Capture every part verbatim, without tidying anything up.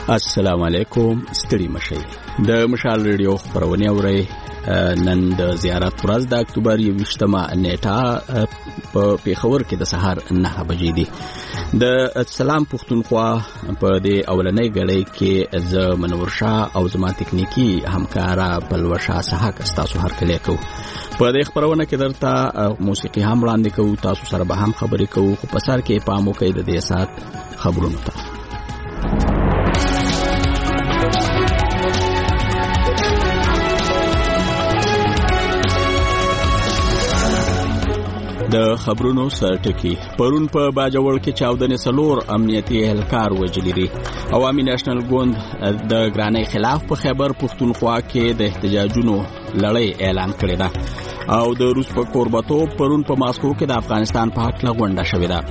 السلام علیکم. ستړي مشئ. د مشال ریډیو خبرونه اورئ. نن د زیارت ورځ د اکتوبر یوویشتمه نیټه په پیښور کې د سهار نه بجې دي. د سلام پښتونخوا په دې اولنۍ غړۍ کې ز منور شاه او زما تکنیکی همکارا بلوشا صحاک تاسو هر کله کو. په دې خبرونه کې درته موسیقي هم وړاندې کوو، تاسو سره به هم خبرې کوو، خو په سر کې پام وکړئ د دې سات خبرونو ته. د خبرونو سرټکی پرون په باجوړ کې چاودنې سلور امنیتي اهلکار وژلي دي. عوامي نېشنل ګوند د ګرانۍ خلاف په خیبر پښتونخوا کې د احتجاجونو لړۍ اعلان کړې ده او د روس په کوربتوب پرون په ماسکو کې د افغانستان په حق لغونډه شوې ده.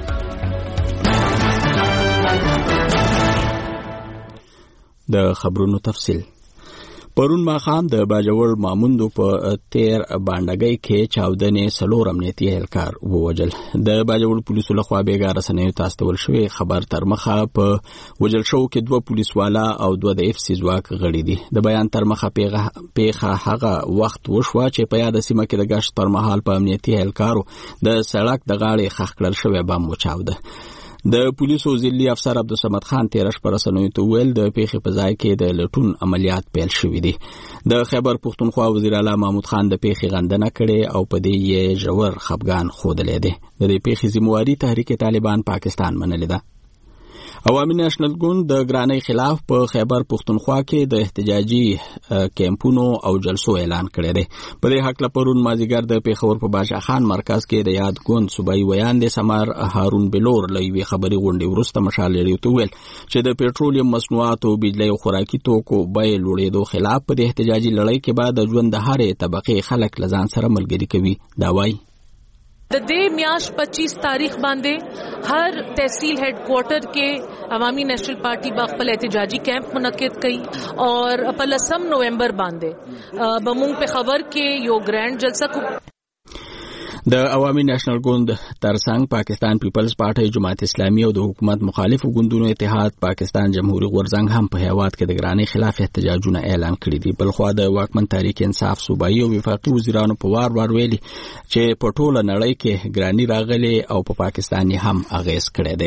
د خبرونو تفصیل پرون ماخام د باجوړ ماموندو په تیر باندګۍ کې چاودنې سلور امنیتي اهلکار ووجل. د باجوړ پولیسو لخوا بیګا رسنیو ته استول شوی خبر تر مخه په وجل شو کې دوه پولیس والا او دوه د اف سی ځواک غړي دي. د بیان تر مخه پیغه هغه وخت وشوه چې په یاد سیمه کې د گشت پر مهال په امنیتي اهلکارو د سړک د غاړې خښ کړل شوی بم وچاوده. د پولیسو ضلعي افسر عبدالصمد خان تیرش پر رسنیو ته ویل د پیښې په ځای کې د لټون عملیات پیل شوي دي. د خیبر پښتونخوا وزیر اعلی محمود خان د پیښې غندنه کړې او په دې یې ژور خفګان ښودلی دی. د دې پیښې ذمہواري تحریک طالبان پاکستان منلې ده. عوامي نېشنل ګوند د ګرانۍ خلاف په خیبر پښتونخوا کې د احتجاجي کیمپونو او جلسو اعلان کړی دی. په دې حق لپرون مازیګر د پیښور په بادشاه خان مرکز کې د یاد ګوند صوبایي ویاند سمار هارون بلور لوي خبري غونډې وروسته مشال لري تو ویل چې د پېټرولیم مصنوعاتو بجلی او خوراکي توکو بیې لوړېدو خلاف په احتجاجي لړۍ کې بعد د ژوند د هرې طبقې خلک لزان سره ملګری کوي. دا وایي د دې میاش پچیس تاریخ باندې هر تحصیل هیڈ کوارټر کې عوامي نېشنل پارټي با خپل احتجاجي کیمپ منعقد کړي او په لسم نومبر باندې بمونږ په خبر کې یو ګرانډ جلسه کو. د عوامي نېشنل ګوند ترڅنګ پاکستان پیپلز پارټي، جماعت اسلامي او د حکومت مخالفو ګوندونو اتحاد پاکستان جمهوریت غورځنګ هم په هیواد کې د ګرانۍ خلاف احتجاجونه اعلان کړي دي. بلخوا د واکمن تحریک انصاف صوبایي او وفاقي وزیرانو په وار وار ویلي چې په ټوله نړۍ کې ګرانۍ راغلي او په پاکستان هم اغیز کړی دی.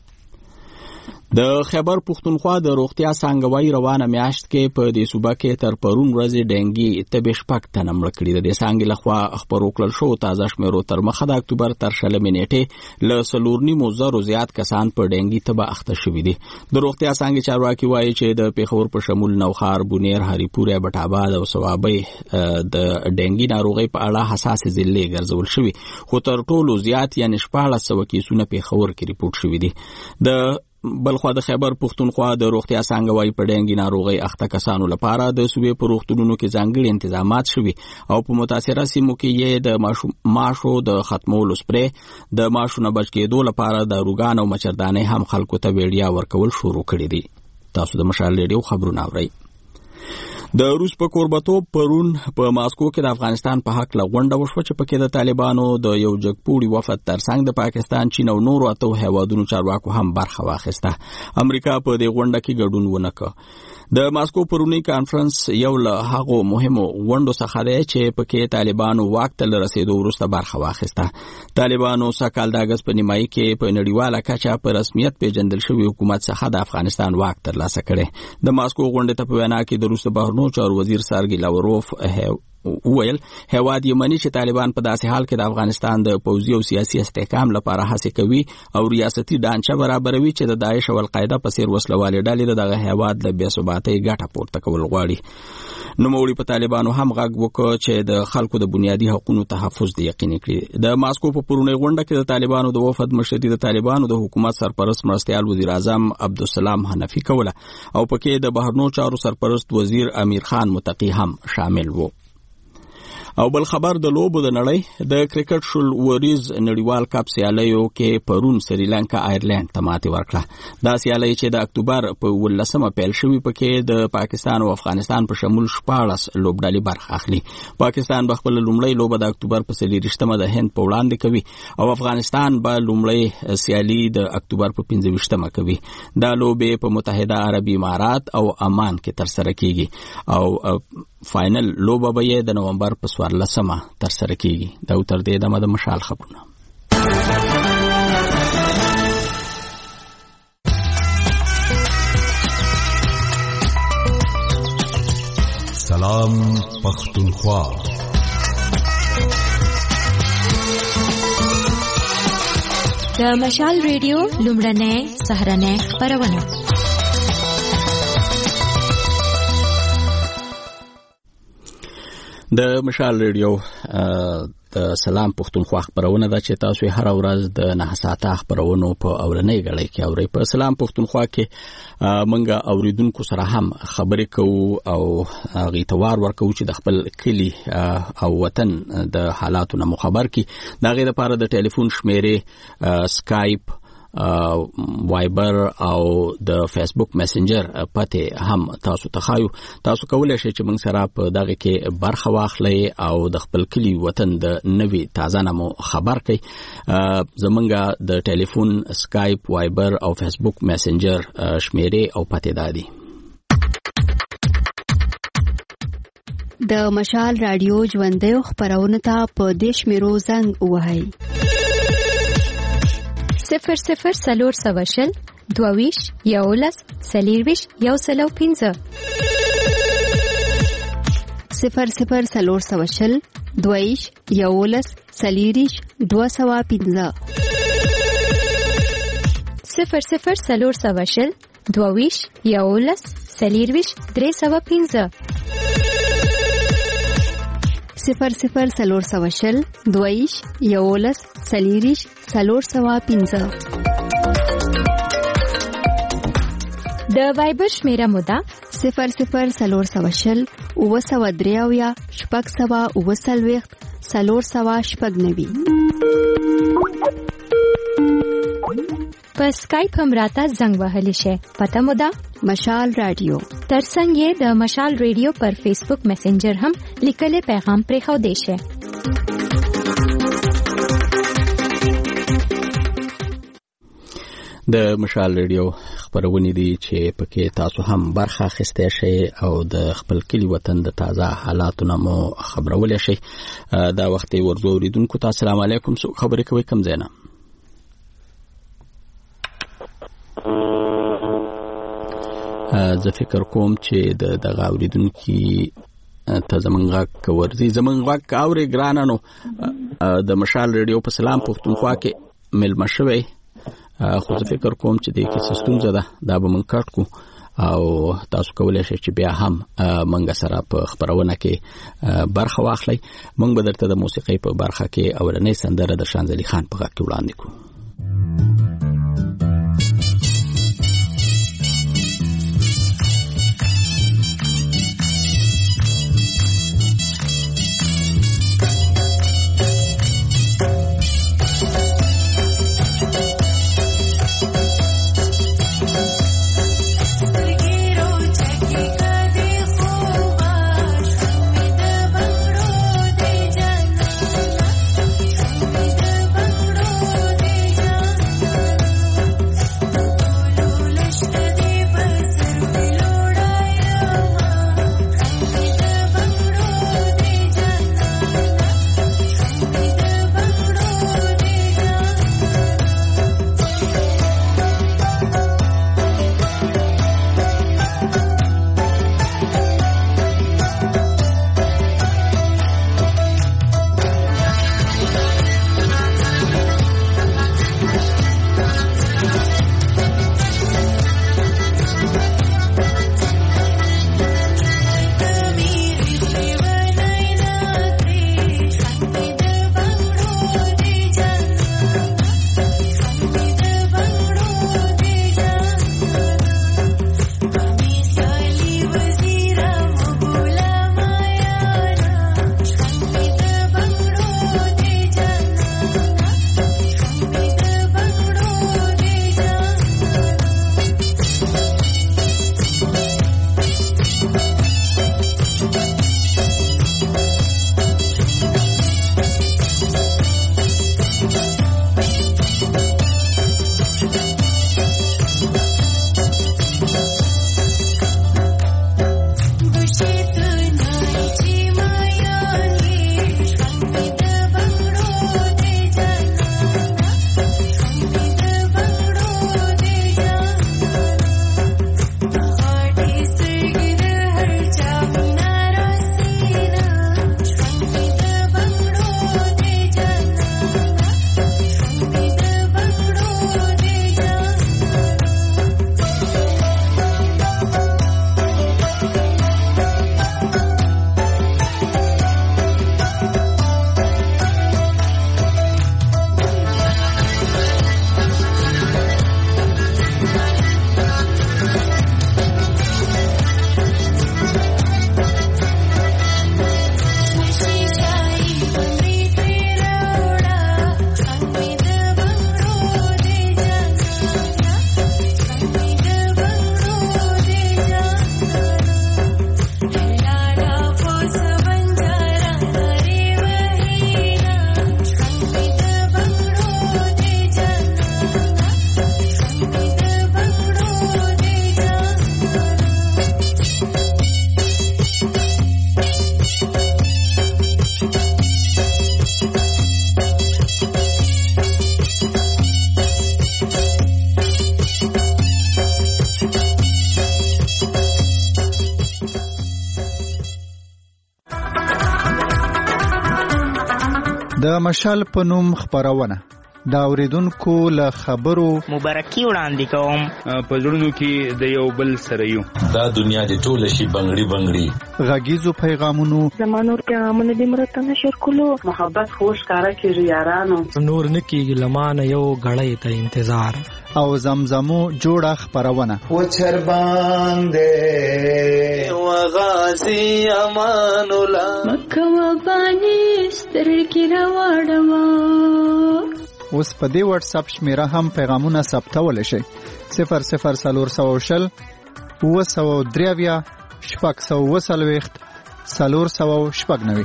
د خیبر پښتونخوا د روغتیا څانګوي روانه میاشت کې په دې صوبه کې تر پرون ورځې ډنګي تبه شپږ تنه مړه کړي دي. د څانګې لخوا خبرو کړل شو تازه شمیرو تر مخه د اکتوبر تر شلمې نیټې له څلور نیمو زرو زیات کسان په ډنګي تبه اخته شوي دي. د روغتیا څانګې چارواکي وایي چې د پیښور په شمول نوخار، بونیر، هریپور، بټاباد او سوابي د ډنګي ناروغي په اړه حساس ضلع ګرځول شوي، خو تر ټولو زیات یعنی شپاړس سوه کیسونه پیښور کې ریپورت شوي دي. د بلخوا د خیبر پښتونخوا د روغتیا څانګوي په ډنګي ناروغي اخته کسانو لپاره د صوبې په روغتونونو کې ځانګړي تنظیمات شوي او په متاثره سیمو کې یې د ماشو د ختمولو سپری، د ماشو نه بچ کېدو لپاره د روغان او مچردانې هم خلکو ته ویډیا ورکول شروع کړي دي. تاسو د مشال ریډیو خبرونه اورئ. د روس په کوربتوب پرون په ماسکو کې د افغانستان په حق لغونډه وشوه چې پکې د طالبانو د یو جګپوړي وفد ترڅنګ د پاکستان، چین او نورو اتو هیوادونو چارواکو هم برخه واخیسته. امریکا په دې غونډه کې ګډون ونه کړ. د ماسکو پرونی کانفرنس یو له هغو مهمو غونډو څخه دی چې پکې طالبانو واک ته رسیدو وروسته برخه واخیسته. طالبانو سکهال د اګست په نیمایي کې په نړیواله کچه په رسمیت پیژندل شوی حکومت څخه د افغانستان واک ترلاسه کړي. د ماسکو غونډې ته په وینا کې د روس بهرنیو چارو وزیر سرګی لاوروف ویل هیواد یمني چې طالبان په داسې حال کې د افغانستان د پوځي او سیاسي استحکام لپاره هڅه کوي او ریاستي ډانچه برابروي چې د داعش او القاعده په څیر وسلوالې ډلې دغه هیواد له بې ثباتۍ ګټه پورته کول غواړي. نوموړي په طالبانو هم غږ وکړ چې د خلکو د بنیادي حقوقو تحفظ د یقیني کړي. د ماسکو په پرونی غونډه کې د طالبانو د وفد مشر د طالبانو د حکومت سرپرست مرستيال وزیر اعظم عبدالسلام حنفي کوله او پکې د بهرنیو چارو سرپرست وزیر امیر خان متقی هم شامل وو. او بل خبر د لوبو د نړۍ د کرکټ شل وریز نړیوال کپ سیالیو کې پرون سریلانکا آیرلند ته ماتې ورکړه. دا سیالي چې د اکتوبر په ولسمه پیل شوې پکې د پاکستان او افغانستان په شمول شپاړس لوبډلې برخه اخلي. پاکستان به خپل لومړی لوبه د اکتوبر په څلېرویشتمه د هند په وړاندې کوي او افغانستان به لومړی سیالي د اکتوبر په پنځه ویشتمه کوي. دا لوبې په متحده عربي امارات او عمان کې ترسره کیږي او فائنل لوبه به د نومبر په څوارلسمه ترسره کیږي. دا تر دې دمه د مشال خبرونه. سلام پختونخوا. د مشال ریډیو لومړنۍ سهارنۍ خبرونه. د مشال ریډیو د سلام پختونخوا خبرونه ده چې تاسو هر ورځ د نه ساعته خبرونو په اورنۍ غړي کې اوري. په سلام پختونخوا کې منګه اوریدونکو سره هم خبرې کوو او غیتوار ورکو چې د خپل کلی او وطن د حالاتو نه خبر کی. دا غي د پاره د ټلیفون شمیرې سکایپ وایبر او د فیسبوک میسنجر پته هم تاسو ته خایو. تاسو کولای شئ چې موږ سره په دغه کې برخه واخلئ او د خپل کلی وطن د نوي تازه نمو خبر کړئ. زمونږ د ټلیفون سکایپ وایبر او فیسبوک میسنجر شمیرې او پته دادي. د مشال رادیو ژوندۍ خبرونه ته په دیش میرو زنګ وهاي صفر صفر سلور سواشل دوویش یولس سلیرویش یو سلو پینزه صفر صفر سلور سواشل دوویش یولس سلیریش دو سوا پینزه صفر صفر سلور سواشل دوویش یولس سلیرویش درې سوا پینزه صفر صفر سلور سواشل دویش یولس سلیریش سلور سوا پینزه. د وایبر شمیره مودا صفر صفر سلور سواشل اوه سوا دریاویا شپږ سوا اوه سلویخت سلور سوا شپږ نوي. په سکایپ هم راته زنګ وهلی شي. پته مودا مشال رادیو. ترڅنګ یې د مشال ریډیو پر فیسبوک میسنجر هم لیکلي پیغام پرې خو دی شي. د مشال ریډیو خبرونه دي چې پکې تاسو هم برخه اخیسته شئ او د خپل کلی وطن د تازه حالاتو نمو خبرول شئ. دا وخت ورزو اوریدونکو ته السلام علیکم. سو خبرې کوي کوم زینا. زه فکر کوم چې د دغه اوریدونکو ته زمونږ کورځي زمونږ کاوري ګرانانو د مشال ریډیو په سلام پختونخوا کې ملما شوی. خو زه فکر کوم چې د کې سیستم زده دا به مونږ کټ کو او تاسو کولای شئ چې بیا هم مونږ سره په خبرونه کې برخه واخلئ. مونږ به درته د موسیقۍ په برخه کې اولنۍ سندره د شانزلي خان په غږ کې وړاندې کوو. Thank you. د مشال په نوم خبرونه دا اوریدونکو له خبرو مبارکي وړاندې کوم. په زړونو کې د یو بل سره یو دا دنیا د ټول شي بنگړي بنگړي غږیزو پیغامونو زمانور پیغامونه د مرته نشر کولو محبت خوش کارا کیږي یارانو نور نکیږي لمانه یو غړې ته انتظار او زمزمو جوړه خبرونه و چر باندې و غازی امان الله مکه و بانی ستر کی راوړوا. اوس په دې واتس اپ شمیره هم پیغامونه ثبتول شي صفر صفر سلور سو شل و سو دریویا شپږ سو وسلويخت سلور سو شپږ نوي.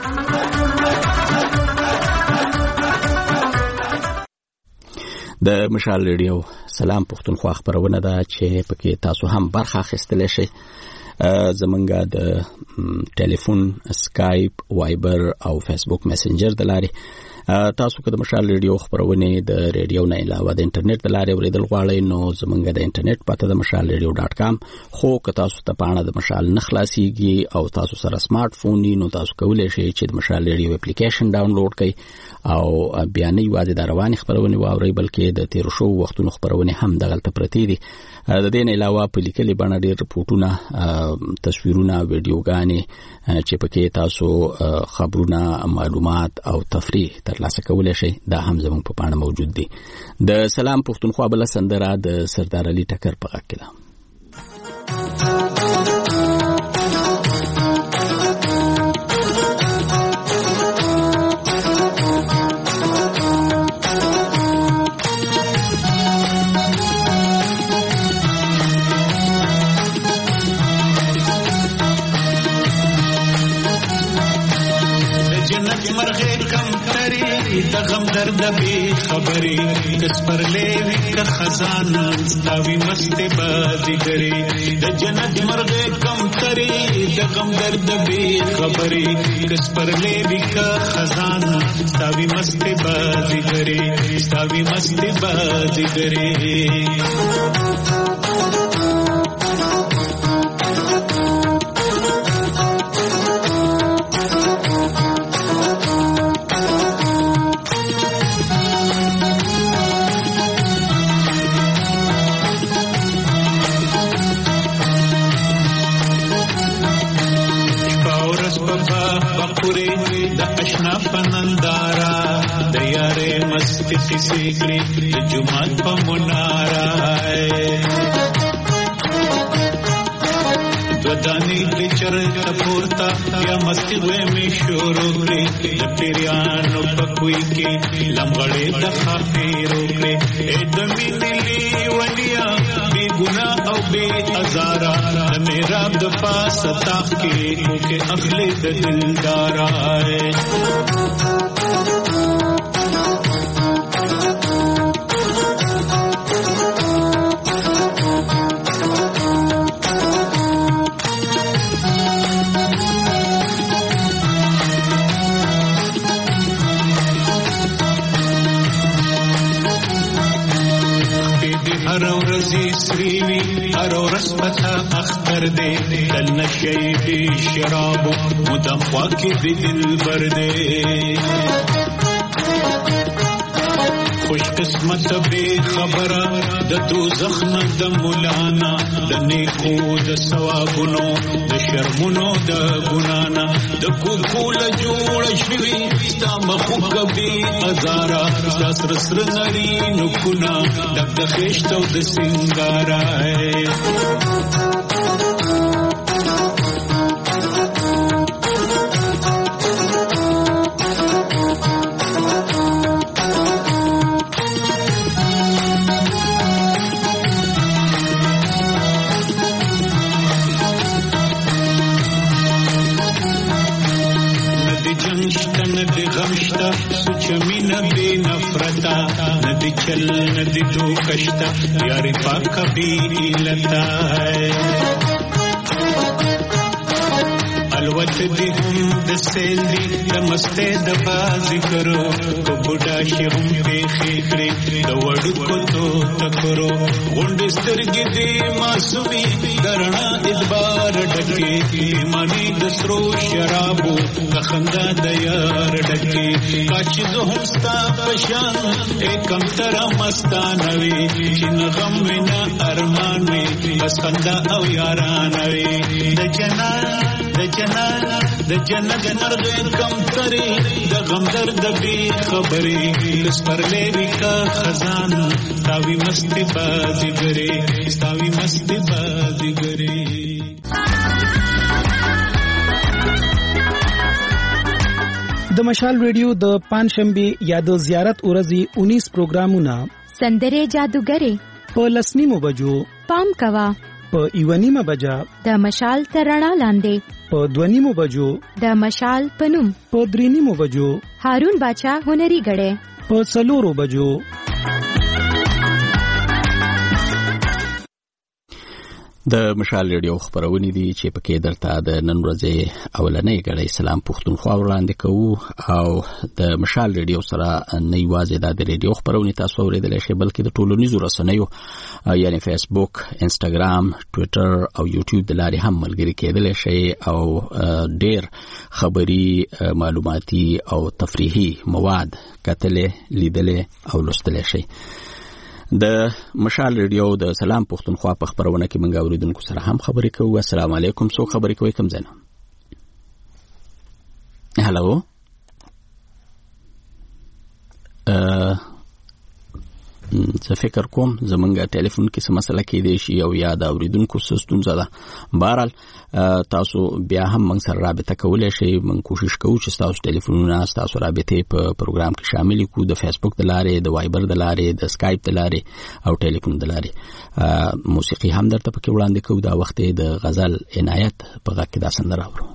د مشال ریډیو سلام پښتونخوا خبرونه ده چې پکې تاسو هم برخه اخیستلی شئ. زمونږ د ټلیفون، اسکایپ، وایبر او فیسبوک میسنجر د لارې تاسو که د مشال ریډیو خبرونه د ریډیو نه علاوه د انټرنیټ د لارې اوریدل غواړئ نو زمونږ د انټرنیټ پته د مشال ریډیو ډاټ کام. خو که تاسو ته پاڼه د مشال نه خلاصیږي او تاسو سره سمارټ فون وي نو تاسو کولی شئ چې د مشال ریډیو اپلیکیشن ډاونلوډ کړئ او بیا نه یوازې د روانې خبرونه واورئ بلکې د تیرو شو وختونو خبرونه هم دغلته پرتې دي. د دې نه علاوه په لیکلي بڼه ډېر رپورټونه، تصویرونه، ویډیوګانې چې پکې تاسو خبرونه، معلومات او تفریح ترلاسه کولی شئ دا هم زموږ په پاڼه موجود دي. د سلام پښتونخوا بله سندره د سردار علي ټکر په غږ کې ده. د غم درد به خبرې کس پر لوي که خزان ستاوي مست بازی ګري د جنت مرغه کم تري د غم درد به خبرې کس پر لوي که خزان ستاوي مست بازی ګري ستاوي مست بازی ګري. پنندارا د یارې مستی کیسې کړې د جمعات په منارا دودانی د چرته پورتا یا مستی وې می شروع کړې د پیرانو په کوی کې لمغړې د خافیرو کړې د مینې ولیا بی ګناه او بی ازارا میرا د پاس تاخ کې کو کې اخلي د دلدارا اختر دے دل نشی بی شراب مدخوا کی بی دل بردے خوش قسمت بے خبر د دوزخ نه د مولانا د نیکو د ثوابونو د شرمونو د ګنانا د کوکول جوړ شوی ستا مخو کبي ازارا سر سر نری نو کنا د خېشتو د سنگارا چل ندی تو کشتا یار پاک کبھی لتا ہے الوت دی ہم د سیل دی د مسته د بازی کرو کو بوډا شي هم په خېکړې د وړو کو تو تکرو غونډ سترګې دی معصومي درنا ادبار ډکې مانی د سرو شرابو خندا د یار زهر ډکه کاش زه هم ستا پشان ایکم تر مستانوي چې نه غم نه ارمان وي بس خندا او یاران وي د جنان د جنان د جنت نرغه کم تري د غم درد به خبري لسپر لوي کا خزان تاوي مستی بازیګري تاوي مستی بازیګري. د مشال ریډیو د پنځشنبه یا د زیارت ورځې انیس پروګرامونه سندره جادوګری په لسنیمو بجو پام کوا په ایونیمه بجا د مشال ترڼا لاندې په دونیمو بجو د مشال پنوم په درینیمو بجو هارون باچا هنري غړې په څلورو بجو. د مشال ریډیو خبرونه دي چې پکې درته د نن ورځې اولنۍ غړې سلام پښتونخوا وړاندې کوو او د مشال ریډیو سره نه یوازې د ریډیو خبرونه تاسو اوریدل شئ بلکې د ټولنیزو رسنیو یعنی فیسبوک، انستګرام، ټوئیټر او یوټیوب د لارې هم ملګری کېدل شئ او ډېر خبري معلوماتي او تفریحي مواد کتلې لیدلې او لوستل شئ. د مشال ریډیو د سلام پښتونخوا په خبرونه کې منګا اوریدونکو سره هم خبرې کوو. السلام علیکم. څو خبرې کوي کوم ځنه؟ هالو ا زه فکر کوم زمونږه ټلیفون کې څه مسله کې دی شي او یا د اوریدونکو سستون زده. بهرحال تاسو بیا هم موږ سره رابطه کولای شئ. موږ کوشش کوو چې تاسو ټلیفونونه تاسو رابطه په پروګرام کې شامل کړو، د فیسبوک د لارې، د وایبر د لارې، د اسکایپ د لارې او ټلیفون د لارې. موسیقي هم درته پکې وړاندې کوو. دا وخت د غزل عنایت په غږ کې دا سندره اورو.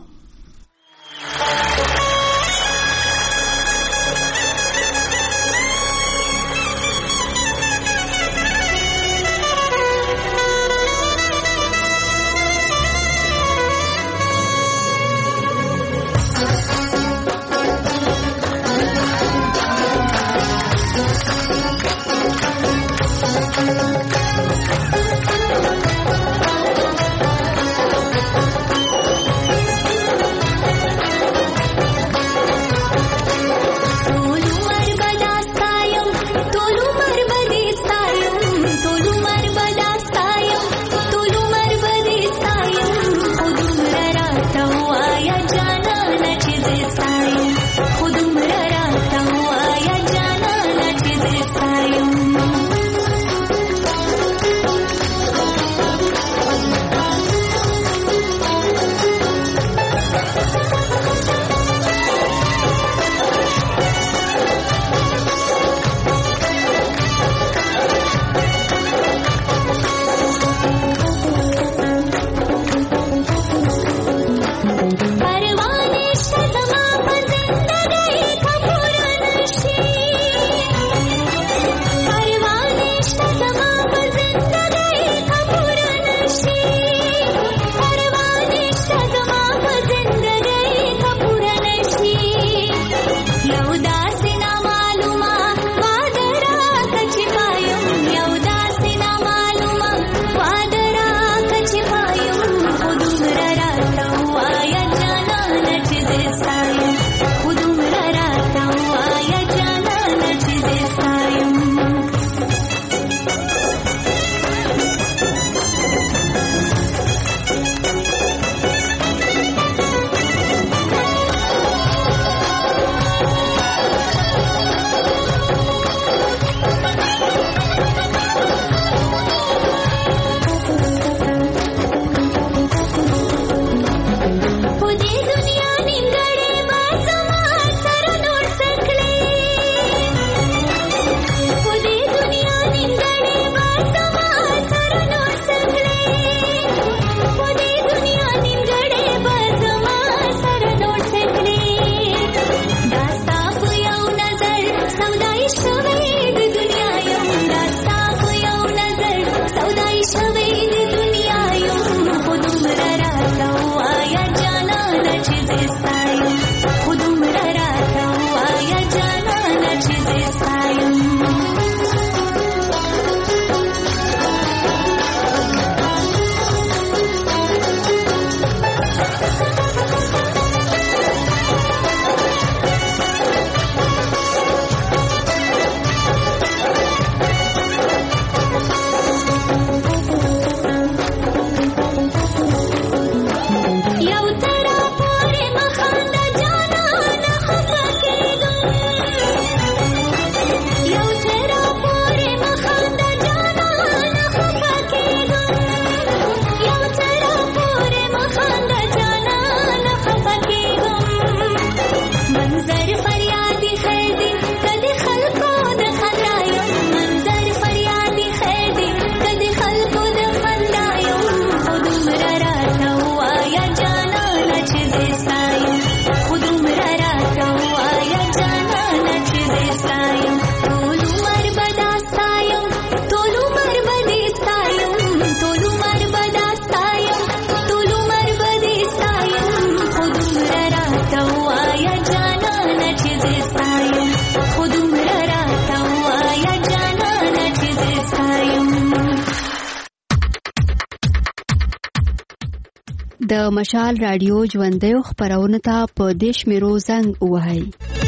د مشال رادیو ژوندۍ خبرونه ته په دیش میرو زنګ وهاي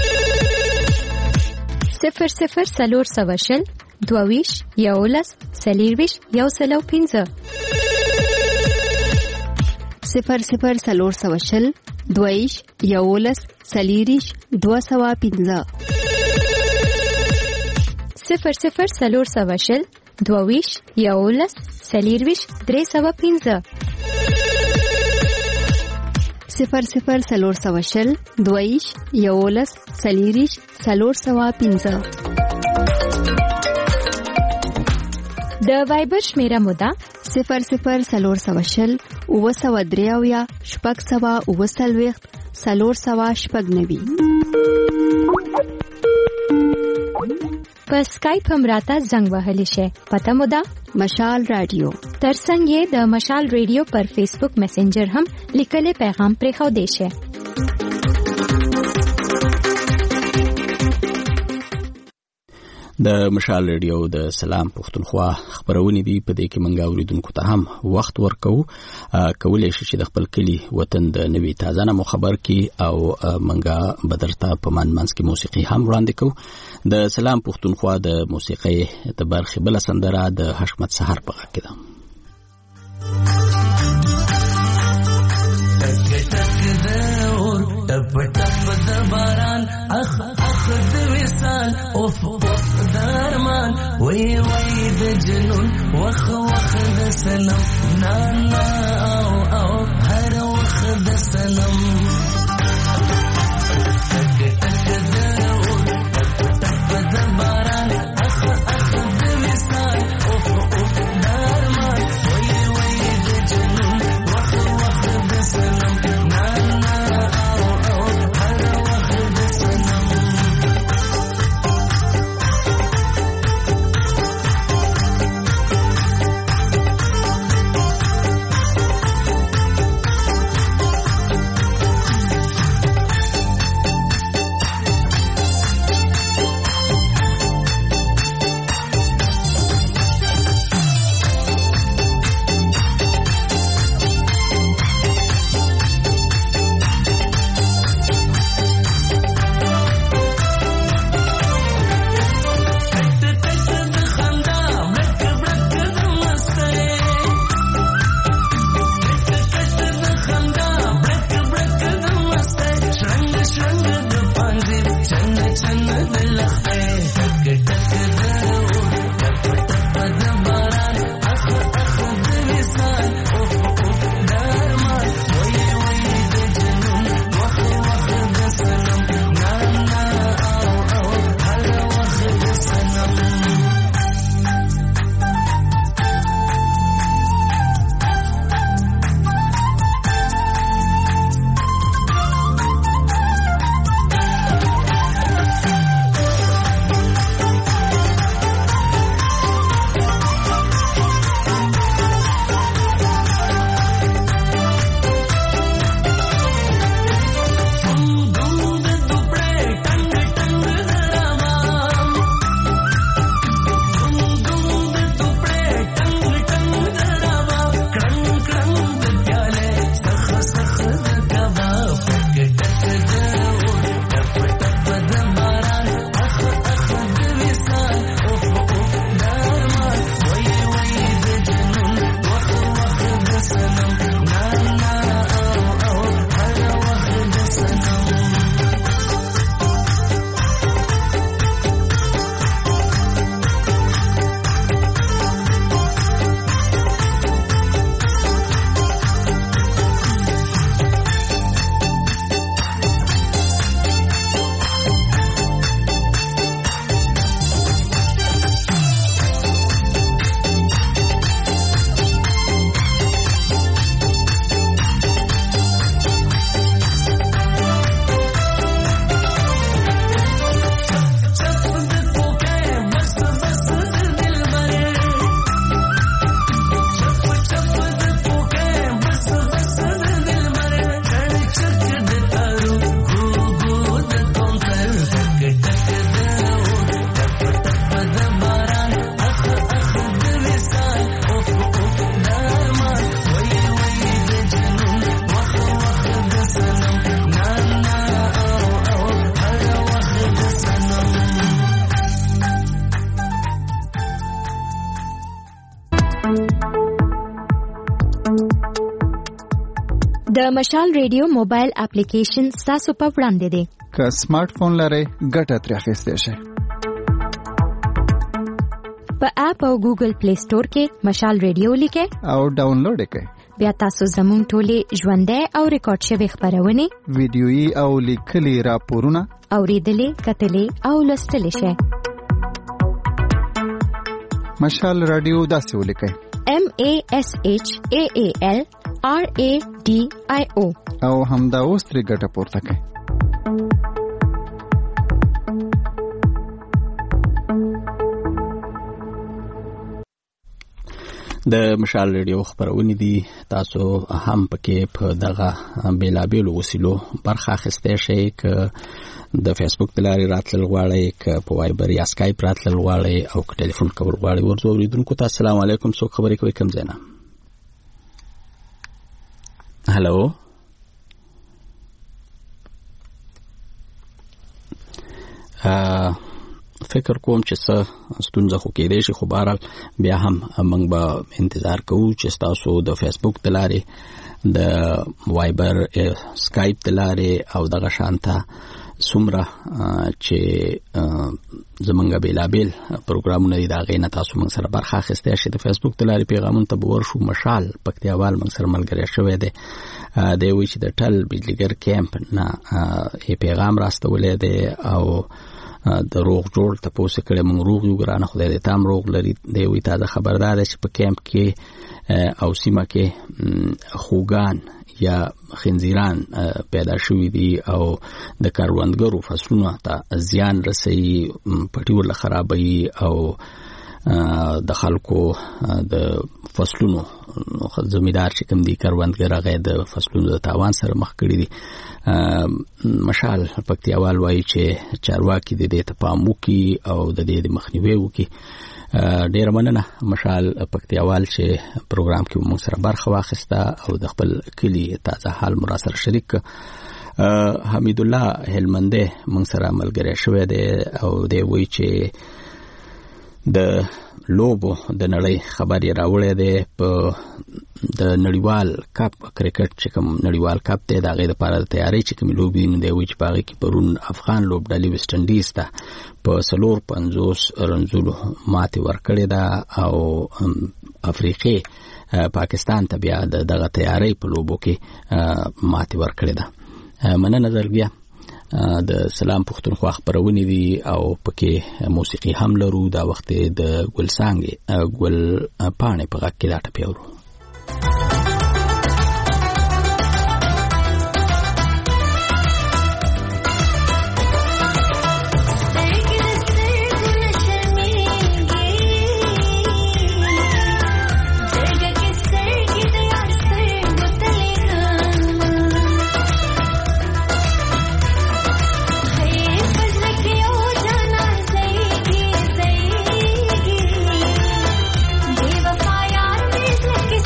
صفر صفر سلور سواشل دوویش یولس سلیرویش یو سلو پینزه صفر صفر سلور سواشل دوویش یولس سلیریش دو سوا پینزه صفر صفر سلور سواشل دوویش یولس سلیرویش درې سوا پینزه صفر صفر سلور سواشل دوویش یولس سلیریش سلور سوا پینزه د وایبر شمیره مودا صفر صفر سلور سواشل اوه سوا دریاویا شپږ سوا اوه څلوېښت سلور سوا شپږ نوي په سکایپ هم راته زنګ وهلی شي. پته مو ده مشال رادیو. ترڅنګ یې د مشال رادیو پر فیسبوک میسنجر هم لیکلي پیغام پرېښودی شي. د مشال رادیو د سلام پښتونخوا خبرونه دي. په دې کې منګا اوریدونکو ته هم وخت ورکو کولای شي چې د خپل کلی وطن د نوې تازه نمو خبر کی او منګا بدرته په منمنس کې موسیقي هم وړاندې کو. د سلام پښتونخوا د موسیقي د برخې بل سندره د حشمت سحر په غږ کې ده. ټپ ټپ د باران اخ اخ د وصال اوف اوف درمان وی وی د جنون وخ وخ د سلام نا نا او او هر وخ د سلام ټک ټک د اور ټپ ټپ د باران اخ اخ د وصال اوف اوف درمان وی وی د جنون وخ وخ د سلام نا نا د مشال ریډیو موبایل اپلیکیشن تاسو په وړاندې دی. که سمارټ فون لرئ ګټه ترې اخیستی شئ. په اپ او ګوګل پلی سٹور کې مشال ریډیو لیکئ او ډاونلوډ یې کړئ. بیا تاسو زموږ ټولې ژوندۍ او ریکارډ شوي خپرونې، ویډیويي او لیکلي راپورونه اورېدلې، کتلې او لوستلی شئ. مشال رادیو داسې ولیکئ: M A S H A A L R A D I O او همدا اوس ترې ګټه پورته کړئ. د مشال ریډیو خبرونه دي. تاسو هم پکې په دغه بیلابیلو وسیلو برخه اخیستی شئ. که د فیسبوک د لارې راتلل غواړئ، که په وایبر یا سکایپ راتلل غواړئ، او که ټلیفون کول غواړئ. ورځو اوریدونکو ته السلام علیکم. څوک خبرې کوي؟ کوم ځای نه؟ هلو فکر کوم چې څه ستونزه خو کېدای شي، خو بهرحال بیا هم موږ به انتظار کوو چې تاسو د فیسبوک د لارې، د وایبر، سکایپ د لارې او دغه شانته څومره چې زمونږ بیلابیل پروګرامونه دي د هغې نه تاسو موږ سره برخه اخیستی شئ. د فیسبوک د لارې پیغامونو ته به ورشو. مشال پکتیاوال موږ سره ملګری شوی دی. دی وایي چې د ټل بجلیګر کیمپ نه یې پیغام راستولی دی او د روغ جوړ تپوس کړي. موږ روغ یو، ګرانه خدای دې تام روغ لري. دی وایي تازه خبردار دی چې په کیمپ کې او سیمه کې خوګان یا خنزیران پیدا شوي دي او د کروندګرو فصلونو ته زیان رسوي، پټي ورله خرابوي او د خلکو د فصلونو زمیدار چې کوم دي کروندګر هغه د فصلونو د تاوان سره مخ کړي دي. مشال پکتیاوال وایي چې چارواکي د دې ته پام وکړي او د دې د مخنیوي وکړي. ډیر مننه مشال پکتیاوال چې پروګرام کې موږ سره برخه واخیسته او د خپل کلی تازه حال مو سره شریک. حمید الله هلمندی موږ سره ملګری شوی دی او دی وایي چې د لوبو د نړۍ خبر یې راوړی دی. په د نړیوال کپ کرکټ چې کوم نړیوال کپ دی د هغې دپاره د تیارۍ چې کومې لوبې دي، دی وایي چې په هغې کې پرون افغان لوبډلې ویسټ انډیز ته په څلور پنځوس رنزونو ماتې ورکړې ده او افریقې پاکستان ته بیا د دغه تیارۍ په لوبو کې ماتې ورکړې ده. مننه زرګیا. د سلام پښتونخوا خبرونه دي او پکې موسیقي هم لرو. دا وخت د ګلسانګ ګل پاڼې په غږ کې دا ټپې اورو. Give a fire, please make it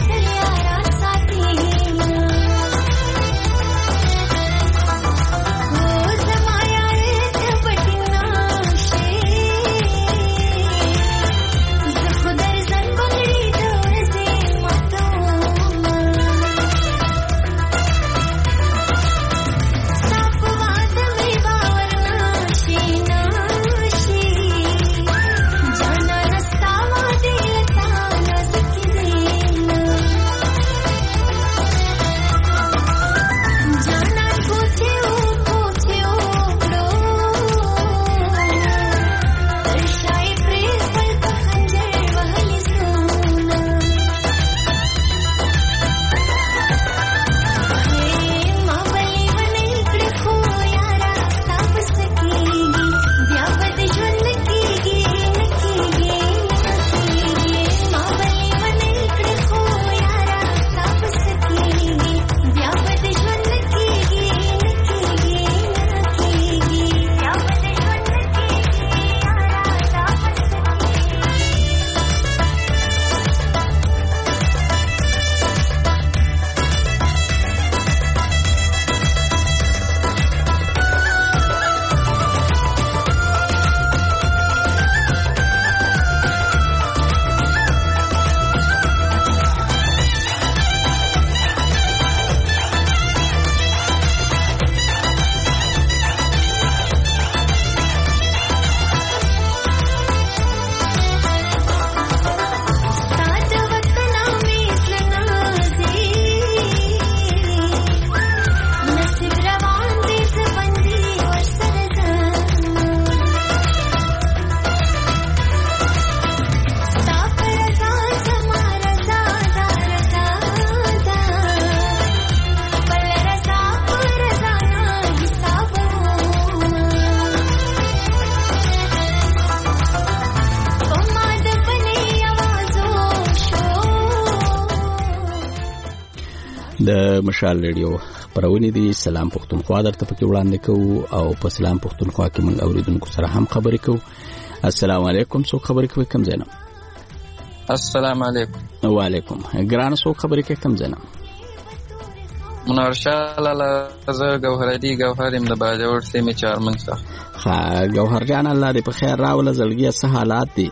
د مشال ریډیو خبرونه دي سلام پښتونخوا درته پکې وړاندې کوو او په سلام پښتونخوا کې موږ اوریدونکو سره هم خبرې کوو. السلام علیکم. څوک خبرې کوي کم زینم؟ السلام علیکم. وعلیکم. ګران څوک خبرې کوي کم زینم؟ منور شاه لاله زه ګوهردي ګوهر يم د باجوړ سیمې چارمن څخه. ها ګوهر جان الله دې په خیر راوله زړګي څه حالات دي؟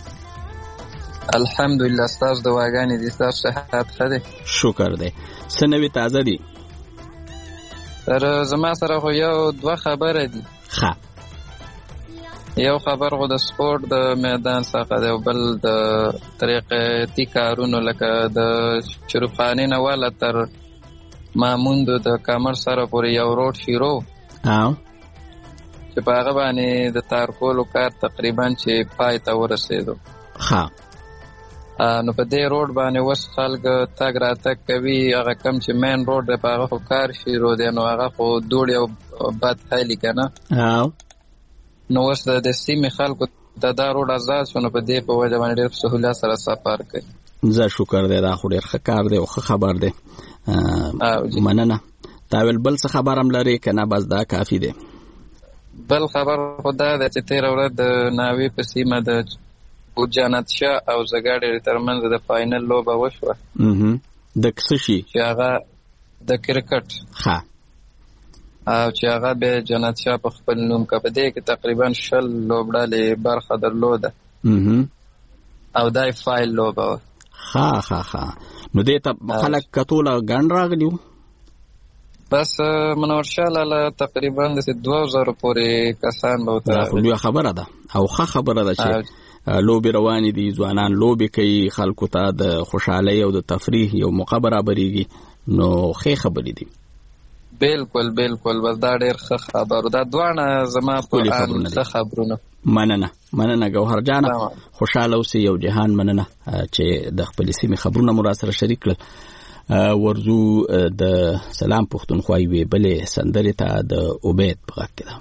الحمدلله ستاسو دعاګانې دي ستاسو صحت ښه دی؟ شکر دی. څه نوي تازه دي؟ سر زما سره خو یو دوه خبره دي. ښه یو خبر خو د سپورت د میدان څخه دی او بل د طریقتي کارونو لکه د شروفخانې نه واله تر ماموندو د کامر سره پورې یو روډ شیرو او چې په هغه باندې د تار کولو کار تقریبا چې پای ته ورسېدو. ښه نو په دې روډ باندې اوس خلک تګ راتګ کوي. هغه کم چې مین روډ دی په هغه خو کار شروع دی نو هغه خو دوړ یو بد حالي که نه. او نو اوس د سیمې خلکو ته دا روډ آزاد شو نو په دې په وجه باندې ډېر په سهولت سره سفر کوي. زه شکر دی دا خو ډېر ښه کار دی او ښه خبر دی. مننه. تا ویل بل څه خبر هم لرې که نه بس دا کافي دی؟ بل خبر خو دا دی چې تېره ورځ د ناوې په سیمه د جانت شاه او زګاړې ترمنځ د فاینل لوبه وشوه. د څه شي؟ چې هغه د کرکټ. ښه او چې هغه بیا جانت شاه په خپل نوم که په دې کې تقریبا شل لوبډلې برخه درلوده او دا فایل لوبه وه. ښه ښه ښه نو دې ته خلک کتوله ګڼ راغلي وو؟ بس منور شاه لاله تقریبا داسې دوه زرو پورې کسان به ورته راغلي. لویه خبره ده او ښه خبره ده چې لوبې روانې دي، ځوانان لوبې کوي، خلکو ته د خوشحالۍ او د تفریح یو موقع برابرېږي نو ښې خبرې دي. بالکل بالکل بس دا ډېر ښه خبرو. دا دواړه زما په ان ښه خبرونه. مننه مننه ګوهر جانه، خوشحاله اوسې. یو جهان مننه چې د خپلې سیمې خبرونه مو راسره شریک کړل. ورځو د سلام پښتونخوا یوې بلې سندرې ته د عبید په غږ کې ده.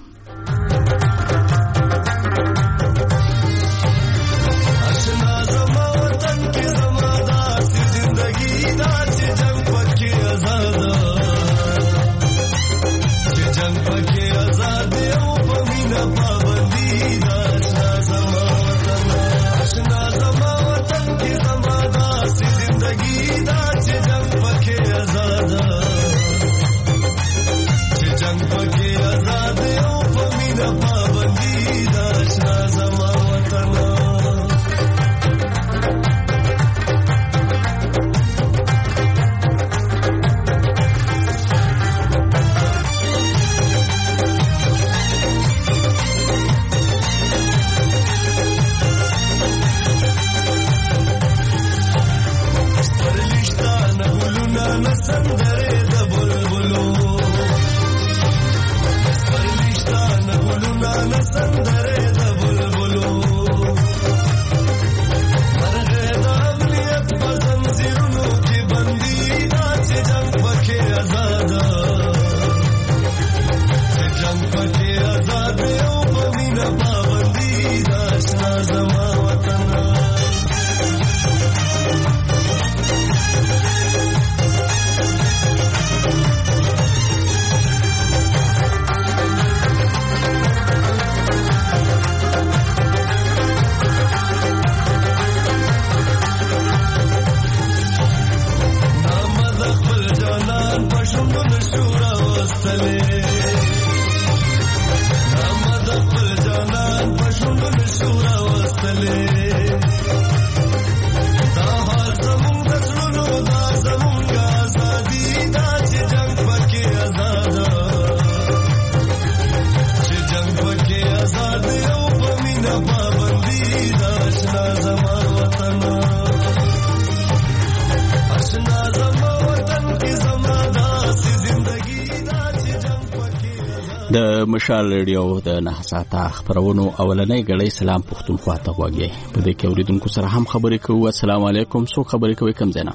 د مشال ریډیو د نه ساعته خبرونو اولنۍ غړې سلام پښتونخوا ته وګورئ. په دې کې اوریدونکو سره هم خبرې کوو. السلام علیکم. څوک خبرې کوي کم زینا؟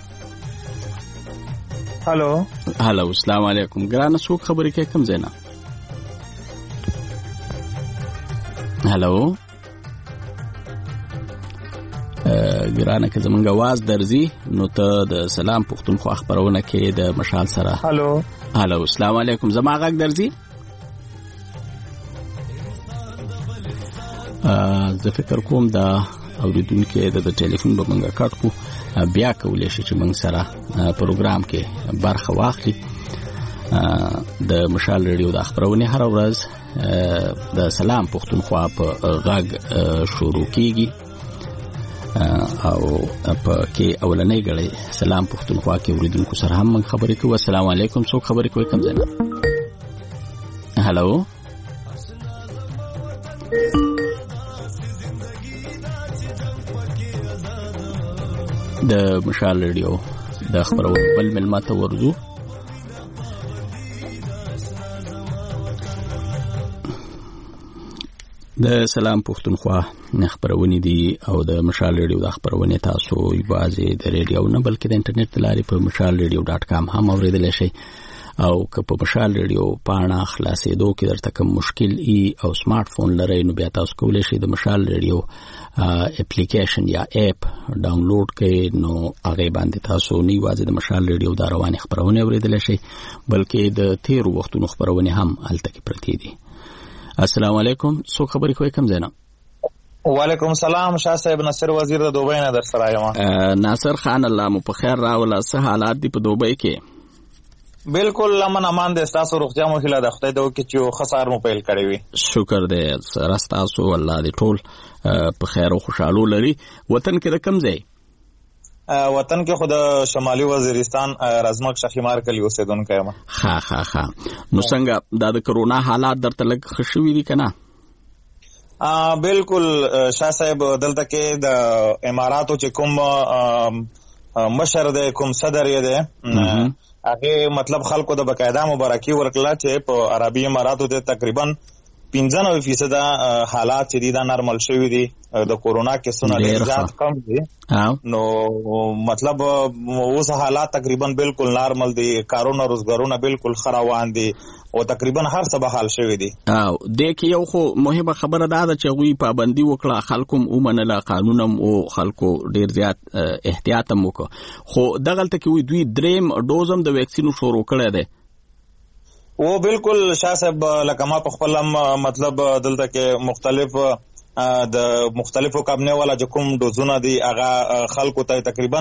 هالو هالو السلام علیکم. ګران څوک خبرې کوي کم زینا؟ هالو ګرانه که زمونږ आवाज درځي نو ته د سلام پښتونخوا خبرونه کې د مشال سره. هالو هالو السلام علیکم. زما غږ درځي؟ زه فکر کوم دا اوریدونکو د ټلیفون به موږ کټ کو بیا کولای شي چې موږ سره پروګرام کې برخه واخلي. د مشال ریډیو د خبرونه هر ورځ د سلام پښتونخوا په غږ شروع کیږي او په کې اولنې غړي سلام پښتونخوا کې اوریدونکو سره هم موږ خبرې کوو. السلام علیکم. څوک خبرې کوي کوم ځای؟ هالو د مشال ریډیو د خبرونه بل ملمت ورزو. د سلام پښتونخوا خبرونه دي او د مشال ریډیو د خبرونه تاسو یوازې د ریډیو نه بلکې د انټرنیټ لارې په مشال ریډیو ډاټ کام هم اوریدلی شئ او که په مشال ریډیو پاڼه خلاصېدو کې درته کوم مشکل ای او سمارټ فون لرئ نو بیا تاسو کولی شئ د مشال ریډیو اپلیکیشن یا اپ ډاونلوډ کړئ نو هغه باندې تاسو نه یوازې د مشال ریډیو د رواني خبرونه اوریدلی شئ بلکې د تیرو وختونو خبرونه هم هلته کې پرتې دي. السلام علیکم. څوک خبرې کوي کوم ځای نه؟ وعلیکم السلام. شاه صاحب ناصر وزیر د دوبۍ نه در سره یم. ناصر خان الله مو په خیر راوله. څه حالات دي په دوبۍ کې؟ بالکل امن امان د تاسو روغتیا مو هیله د خدای د وکړي چې خسار مو پیل کړی وي. شکر دې سره تاسو الله دې ټول په خیر او خوشاله لري. وطن کې د کوم ځای؟ وطن کې خود شمالي وزیرستان رزمک شخیمار کلی اوسیدونکو یم. ها ها ها. نو څنګه د کرونا حالات درته لږ خشوي دي کنه؟ بالکل شاه صاحب دلته کې د اماراتو چې کوم مشر دی کوم صدر یې دی هغه مطلب خلکو د بقاعده مبارکي ورکړه چې په عربي اماراتو د تقریبا پنځه نوي فیصد حالات چې دي دا نارمل شوي دي د کورونا کیسونه ډېر زیات کم دي نو مطلب اوس حالات تقریبا بالکل نارمل دي. کارونه روزګارونه بالکل خروان دي او تقریبا هر څه به حل شوي دي. او د کې یو خو مهمه خبره ده چې غوي پابندي وکړه خلکو ومنله قانونم او خلکو ډېر زیات احتیاط هم وکړه خو دغلته کې وي دوی دریم ډوزم د ویکسینو شروع کړی دی. او بالکل شاه صاحب لکه ما په خپل مطلب دلته کې مختلف د مختلفو کابینه والا چې کوم ډوزونه دي هغه خلکو ته تقریبا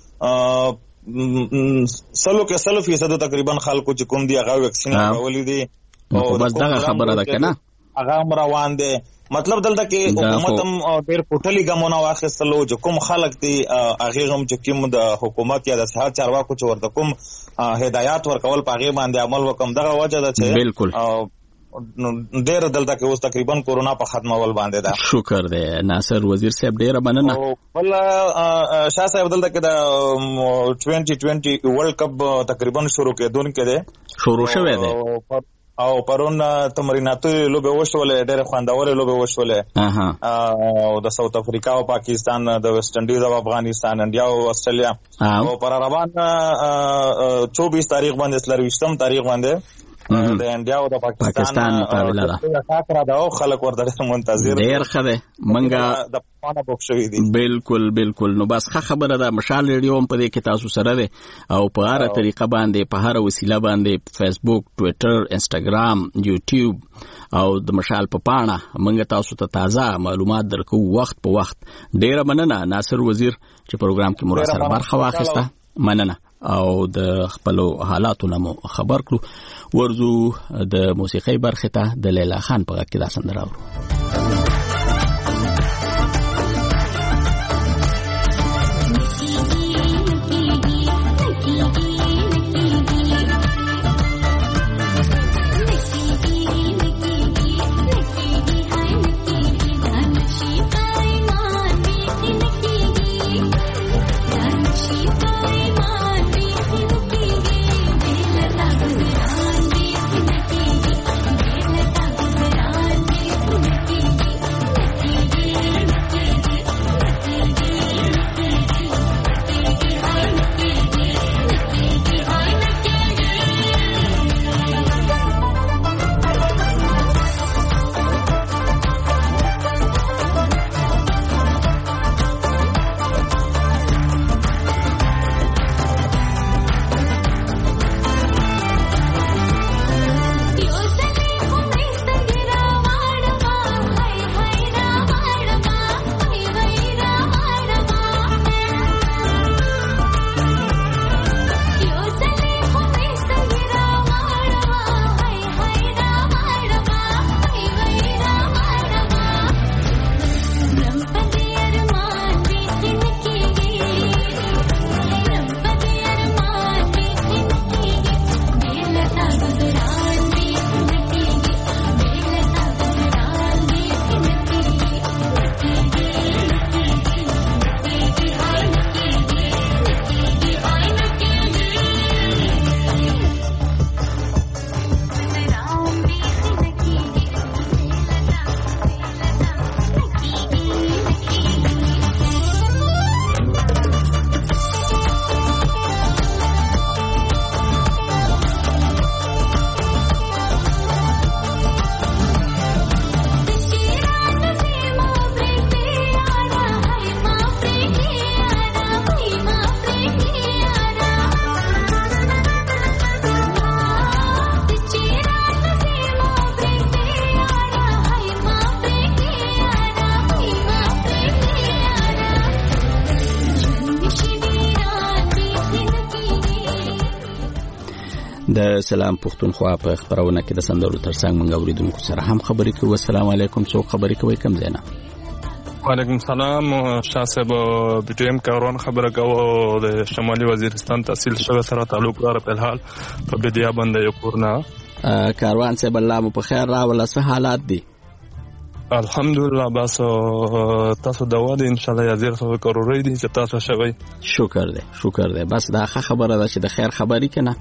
سلو کې سلو فیصد تقریبا خلکو چې کوم دي هغه ویکسین ورولې دي او بس دا خبره ده کنه هغه روان دي. مطلب دلته کې حکومت هم ډېر پټلي ګامونه واخیستلو چې کوم خلک دي هغه هم چې کوم د حکومت یا د صحت چارواکو چې ورته کوم هدایات ورکول په هغه باندې عمل وکم دغه وجه ده چې بالکل ډېر دلته کې اوس تقریبا کورونا په ختمول باندې ده. شکر دی ناصر وزیر صاحب ډېر مننه. بل شاه صاحب دلته کې د ټوئنټي ټوئنټي ورلد کپ تقریبا شروع کېدونکې دی شروع شوی دی او پرون تمریناتو لوبه وشولې ډېر خوندورې لوبه وشولې او د ساوث افریقا او پاکستان د ویسټ انډیز او افغانستان انډیا او استرالیا او پر روان چوبیس تاریخ باندې سلرويشتم تاریخ باندې د انډیا او د پاکستان مقابله ده خاطر دا خلک ورته منتظر ډېر خبره منګه د پانه بوک شوی دي. بالکل بالکل. نو بس ښه خبره ده مشال ریډیو هم په دې کې تاسو سره ده او په هر طریقه باندې په هر وسیله باندې فیسبوک ټوئیټر انسټاګرام یوټیوب او د مشال په پاڼه منګه تاسو ته تازه معلومات درکو وخت په وخت. ډېر مننه ناصر وزیر چې پروګرام کې مو سره برخه واخیسته. مننه او د خپل حالاتو نمو خبر کړو. ورزو د موسیقي برخه ته د لیلا خان په غږ کې دا سندره اورو. د سلام پښتونخوا په خبرونه کې د سندرو ترڅنګ موږ اوریدونکو سره هم خبرې کوو. السلام علیکم. څوک خبرې کوي کوم ځای نه؟ وعلیکم السلام. شاه صاحب بي ټي ام کاروان خبره کوو د شمالي وزیرستان تحصیل شوی سره تعلق لري. په الحال په بدیا باندې یو کورنا کاروان صاحب الله مو په خیر راوله. څه حالات دي؟ الحمدلله. بس تاسو دوا دي ان شاء الله یازیر سو کروری دي چې تاسو شوي. شکر دی شکر دی. بس دا ښه خبره ده چې د خیر خبري کنه.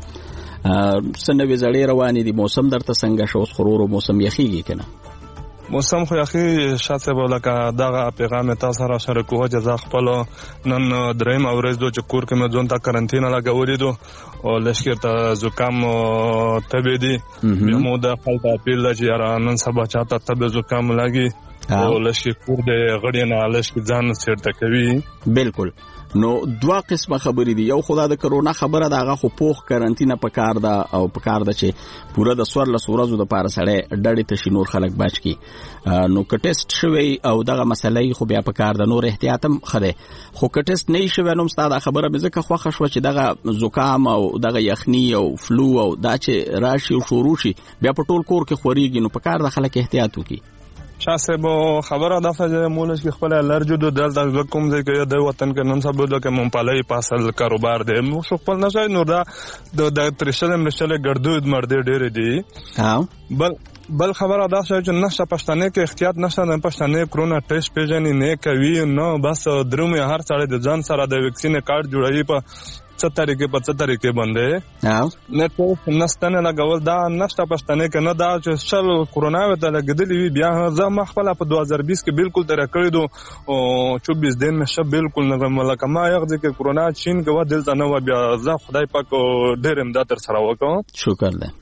سنوي زړې روانې دي. موسم درته څنګه شو؟ خرور موسم یخیږي کنه؟ موسم خو اخی شاته بولکه دغه پیغام تاسو را سره کوه. جزا خپل نن دریم اورز دو چې کور کې مې ځون تا قرنټینا لګولې دو او لشکره ته زکام تبه دي. مو د خپل اپیل چې را نن سبا چاته تبه زکام لګي او لشکره کور د غړي نه لشکره ځان سرته کوي. بالکل. نو دوا قسمه خبرې دي. یو خدا د کرونا خبره ده هغه خو پوخ قرنټینا پکار ده او پکار ده چې پوره د سور له سورزو د پاره سړی ډډې ته شي نور خلک بچ کی. نو ک ټیسټ شوی او دغه مسلې خو بیا پکار ده نور احتیاطم خره. خو ک ټیسټ نه شوی نو ستاسو خبره به ځکه خوښ شو چې دغه زکام او دغه یخنی او فلو او دا چې راشي او شروع شي بیا په ټول کور کې خوريږي. نو پکار ده خلک احتیاط وکړي. شاه صاحب خبره ده چې مولش کې خپل الرجو د دلته کوم ځای کې د وطن کې نن سبا د کوم پالای پاسل کاروبار دی. مو خپل نشي نو دا د ترشل مرشل ګردود مرده ډېر دي. ها بل بل خبره ده چې نشه پښتنه کې احتیاط نشه نه پښتنه کرونا ټیسټ پیژنې نه کوي. نو بس درومه هر څړې د ځان سره د ویکسین کارت جوړوي په څه طریقې په څه طریقې باندې. ها نه ټیسټ نستنه لګول دا نشه پښتنه کې نه دا چې شل کرونا وته لګدلې بیا زه مخبل په دوه هزار بیس کې بالکل تر کړی دو او چوبیس دن مې شب بالکل نه ملک ما یغ چې کرونا چین کې و دلته نه بیا زه خدای پاک ډېر امداد تر سره وکړم. شکر ده.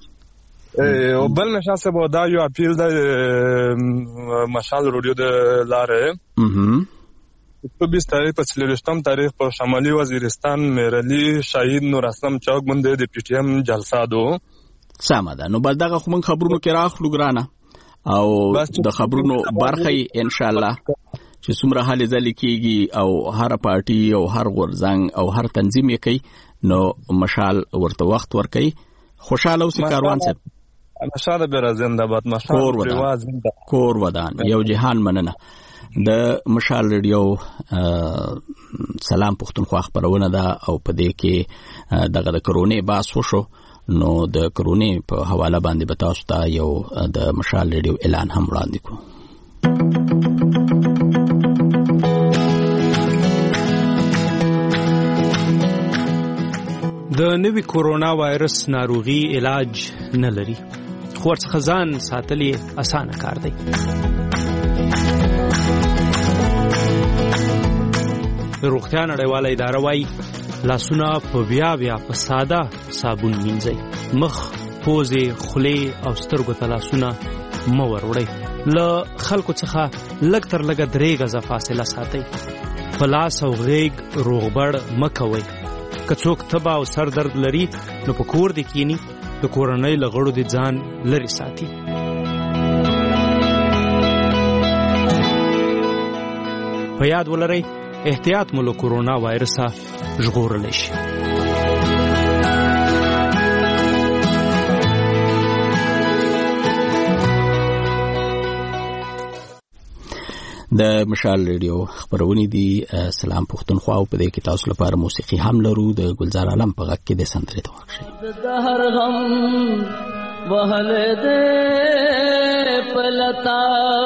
او بل نشه سبا دا یو اپیل د مشال رادیو د لارې چوبیس تاریخ په څلورشتم تاریخ په شمالي وزیرستان میرلی شهید نور اسلم چوک باندې د پی ټی ایم جلسه دو. سمه ده. نو بل دغه خو من خبرونو کې راخلو ګرانه او د خبرونو برخه ان شاء الله چې څومره حال ځل کیږي او هر پارټي او هر غورځنګ او هر تنظیم یې کوي نو مشال ورته وخت ور کوي. خوشاله اوسې کاروان صاحب. مشال به زنده باد. مشال کور ودان یو جهان مننه. د مشال ریډیو سلام پښتونخوا خبرونه ده او په دې کې دغه د کرونې باس وشو نو د کرونې په حواله باندې به تاسو ته یو د مشال ریډیو اعلان هم وړاندې کوو. د نوي کورونا وایرس ناروغي علاج نه لري خو ورڅخه ځان ساتل یې اسانه کار دی. روغتیا نړیواله اداره وايي لاسونه په بیا بیا په ساده صابون مینځئ. مخ، پوزې، خولې او سترګو ته لاسونه مه وروړئ. له خلکو څخه لږ تر لږه درې غزه فاصله ساتئ. په لاس او غېږ روغبړ مه کوئ. که څوک تبه او سر درد لري نو په کور دې کینی د کورنۍ له غړو دې ځان لرې ساتي. په یاد ولرئ احتیاط مو له کورونا وایرسه ژغورلی شي. د مشال ریډیو خبرونه دي. سلام پښتونخوا او په دې کې تاسو لپاره موسیقي هم لرو. د گلزار عالم په غږ کې د سندرې ته واښئ. د هر غم وهله دې پلتا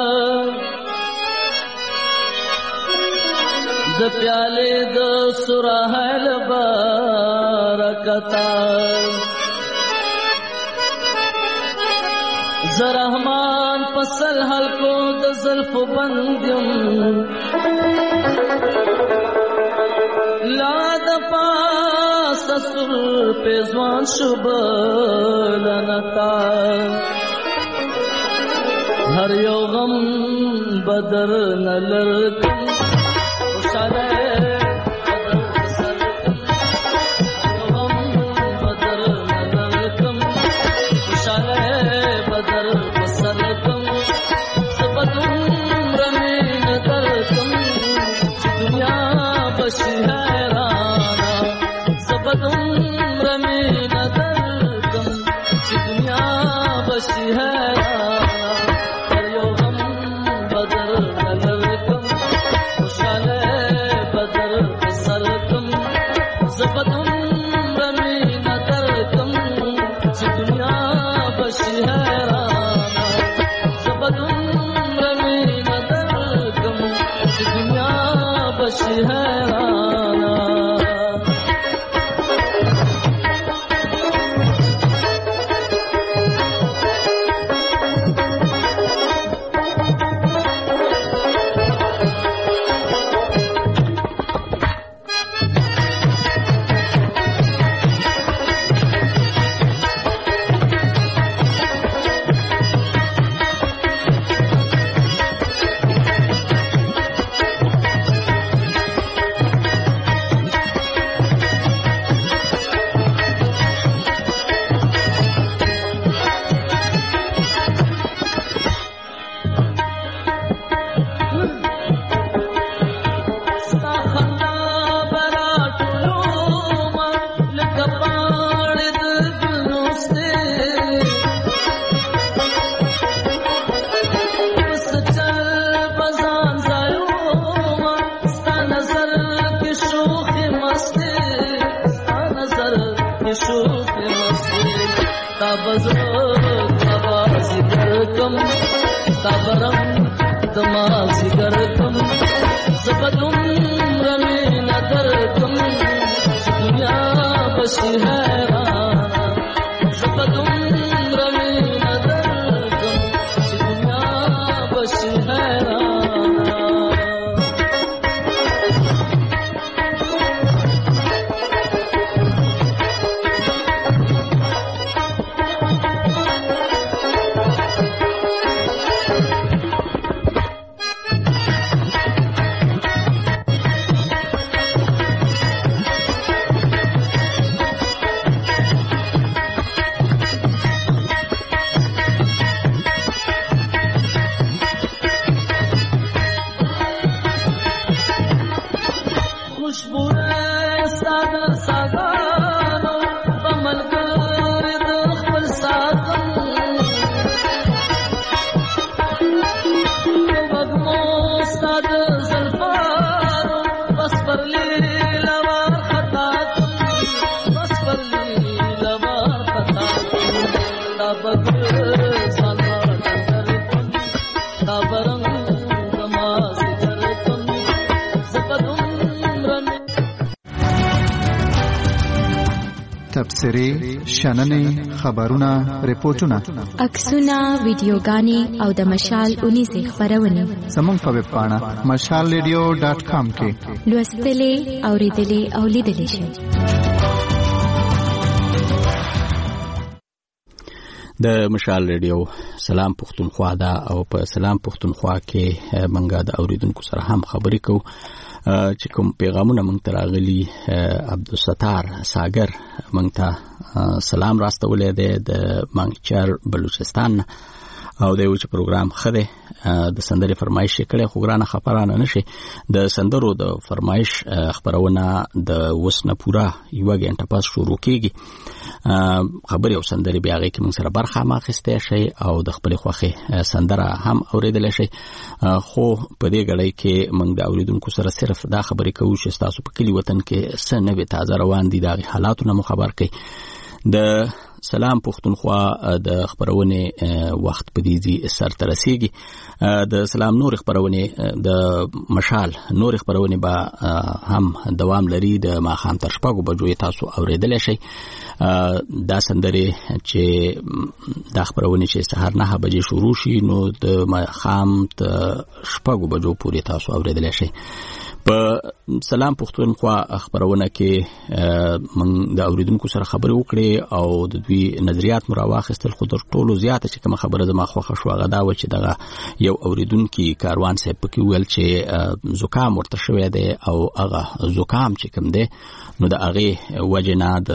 د پیاله د سرحل برکتا زرحمان پسل حلقو د زلف بندیم لا د پاس سر پیزوان شب لنتا هر یو غم بدر نلرکم Rami nadar kam کم تابرم دماغ گر کم زبدم رمی ندر کم دنیا بسی حیران زبدم رمی ندر کم دنیا بسی حیران تبصرې شننې خبرونه ریپورتونه عکسونه ویډیوګانې او د مشال اونیزې خبرونه زموږ په ویب پاڼه مشال ریډیو ډاټ کام کې لوستلې اوریدلې او لیدلې شئ. د مشال ریډیو سلام پښتونخوا دا او په سلام پښتونخوا کې منګه د اوریدونکو سره هم خبرې کوو چې کوم پیغامونه مونږ ته راغلي. عبدالستار ساگر مونږ ته سلام راستولې ده د منګچر بلوچستان او د یو چې پروګرام خده د سندرې فرمایش کړي خو ګرانه خبرانه نشي د سندرو د فرمایش خبرونه د وسنه پورا یو غنټه پاس شروع کیږي. خبرې او سندرې بیا غي کې موږ سره برخه ماخسته شي او د خپل خوخه سندره هم اوریدل شي. خو په دې غړی کې موږ د اوریدونکو سره صرف دا خبرې کوو چې تاسو په کلی وطن کې څه نوې تازه روان دي د حالاتونو خبر کوي. د سلام پښتونخوا د خبرونه وخت په دې سر ترسيږي. د سلام نور خبرونه د مشال نور خبرونه به هم دوام لري د ماخام تر شپږو بجو تاسو اوریدل شي. دا سندره چې د خبرونه چې سهار نه بجې شروع شي نو د ماخام تر شپږو بجو پورې تاسو اوریدل شي. په سلام پښتونخوا خبرونه کې من د اوریدونکو سره خبرې وکړې او د دوی نظریات مراواخستل خو د ټولو زیاته چې کوم خبره زما خوښه شو هغه دا و چې دغه یو اوریدونکو کاروان صاحب پکې ویل چې زکام ورته شوی دی او هغه زکام چې کوم دی نو د هغه وجنه د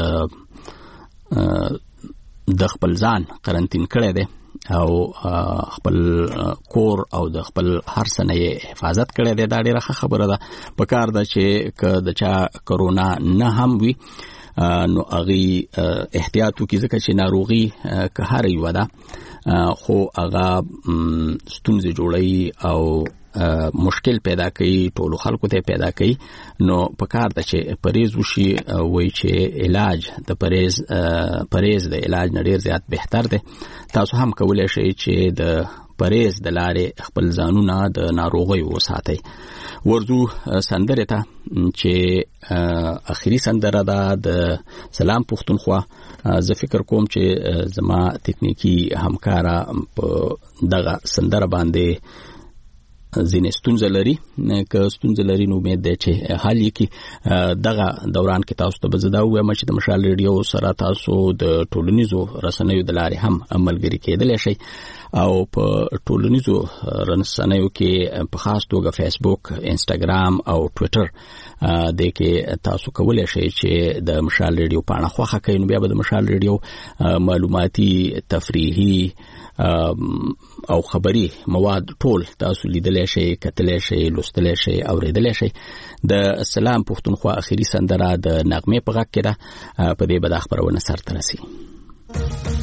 د خپل ځان قرنټین کړی دی او خپل کور او د خپل هر سنه حفاظت کړی دی. دا ډیره خبره ده. په کار ده چې که د چا کرونا نه هم وي نو هغه احتیاط وکړي ځکه چې ناروغي که هر یو ده خو هغه ستونزې جوړي او مشکل پیدا کوي ټولو خلکو ته پیدا کوي. نو په کار ده چې پرهیز وشي وای چې علاج د پرهیز پرهیز د علاج نه ډیر زیات بهتر دی. تاسو هم کولای شئ چې د پرهیز د لارې خپل ځانونه د ناروغي وساتئ. ورځو سندره ته چې اخیری سندره ده د سلام پښتونخوا. زه فکر کوم چې زما تکنیکی همکارا په دغه سندره باندې زینې ستونزه لري. که ستونزه لري نو امید ده چې حل یې کی. دغه دوران کې تاسو ته بزدا وایم چې د مشال ریډیو سره تاسو د ټولنیزو رسنیو د لارې هم عملګری کېدل شي او په ټولنیزو رسنیو کې په خاص توګه فیسبوک، انستګرام او ټوئیټر د کې تاسو کولای شئ چې د مشال ریډیو پاڼه خوښه کړئ. نو بیا به د مشال ریډیو معلوماتي تفریحي او خبري مواد ټول تاسو لیدل شئ، کتل شئ، لوستل شئ، اوریدل شئ. د سلام پښتونخوا اخیری سندره د نغمه په غږ کې ده. په دې به د خبرونه سر ترسي.